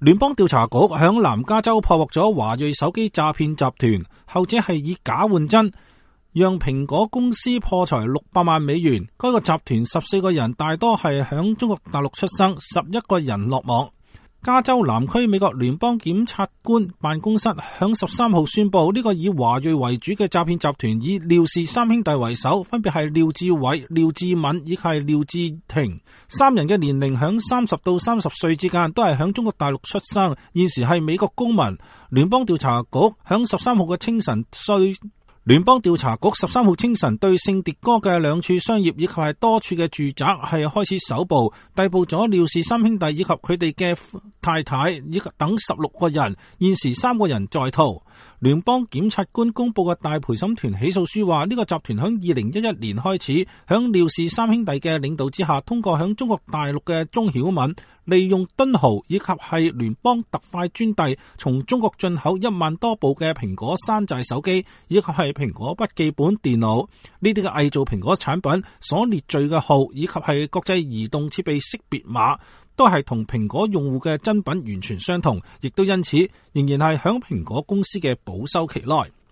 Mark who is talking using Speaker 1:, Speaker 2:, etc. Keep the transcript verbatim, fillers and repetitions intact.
Speaker 1: 聯邦調查局響南加州破獲咗華裔手機詐騙集團，後者係以假換真，讓蘋果公司破財六百萬美元。該個集團十四個人大多係響中國大陸出生，十一個人落網。加州南區美國聯邦檢察官辦公室響十三號宣布，呢個以華裔為主嘅詐騙集團以廖氏三兄弟為首，分別係廖志偉、廖志敏以及係廖志廷，三人嘅年齡響三十到三十歲之間，都係響中國大陸出生，現時係美國公民。聯邦調查局響十三號嘅清晨對聯邦調查局十三號清晨對聖迭戈嘅兩處商業以及係多處嘅住宅係開始搜捕，逮捕咗廖氏三兄弟以及佢哋嘅太太以及等十六個人，現時三個人在逃。聯邦檢察官公布嘅大陪審團起訴書話，呢個集團響二零一一年開始，響廖氏三兄弟嘅領導之下，通過響中國大陸嘅鍾曉敏，利用敦豪以及係聯邦特快專遞，從中國進口一萬多部嘅蘋果山寨手機以及係蘋果筆記本電腦，呢啲嘅偽造蘋果產品所列罪嘅號以及係國際移動設備識別碼，都係同蘋果用戶嘅真品完全相同，亦都因此仍然係響蘋果公司嘅保修期內。